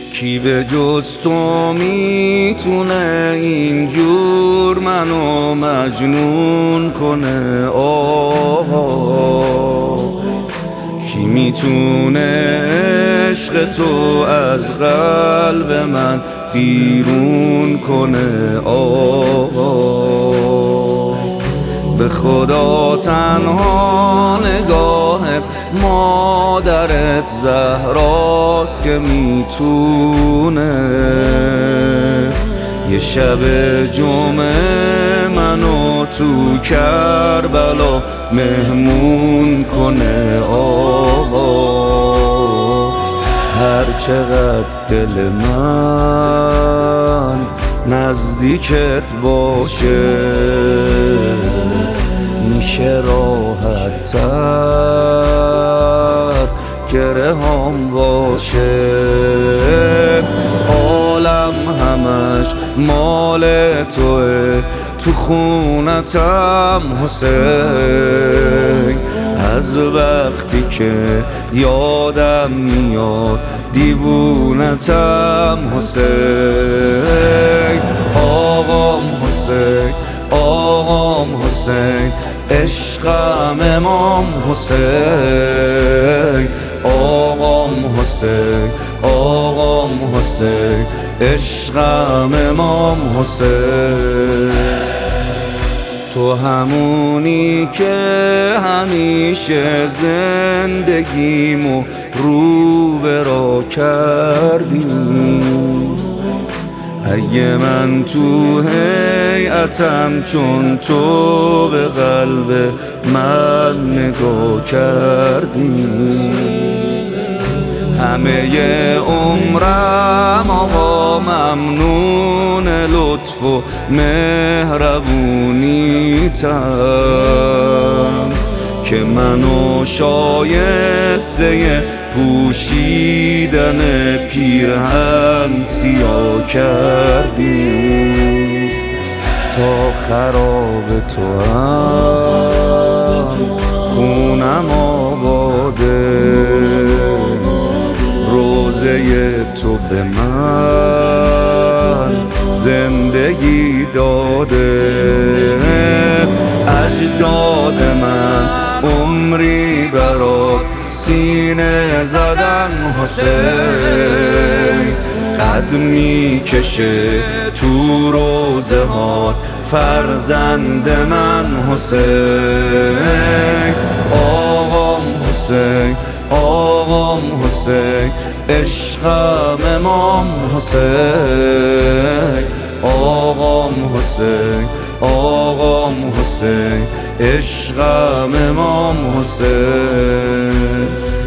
کی به جز تو میتونه اینجور منو مجنون کنه آقا؟ کی میتونه عشق تو از قلب من بیرون کنه آقا؟ به خدا تنها نگاه مادرت زهراست که میتونه یه شب جمعه منو تو کربلا مهمون کنه آقا. هر چقدر دل من نزدیکت باشه میشه راحت تر گره هم باشه. عالم همش مال توه، تو خونتم حسین. از وقتی که یادم میاد دیوونتم حسین. آقام حسین، آقام حسین، عشقم امام حسین. آقام حسین، آقام حسین، عشقم امام حسین. تو همونی که همیشه زندگیمو رو به راه کردی. اگه من تو هیئتم چون تو به قلب من نگاه کردی. همه عمرم آقا ممنون لطف و مهربونیتم که منو شایسته پوشیدن پیرهن سیاه کردی. تا خراب تو هم خونم آباده، روزه تو به من زندگی داده. اجداد من عمری برات سینه زدن حسین. قد میکشه تو روزه ها فرزند من حسین. آقام حسین، آقام حسین، عشقم امام حسین. آقام حسین، آقام حسین، عشقم امام حسین.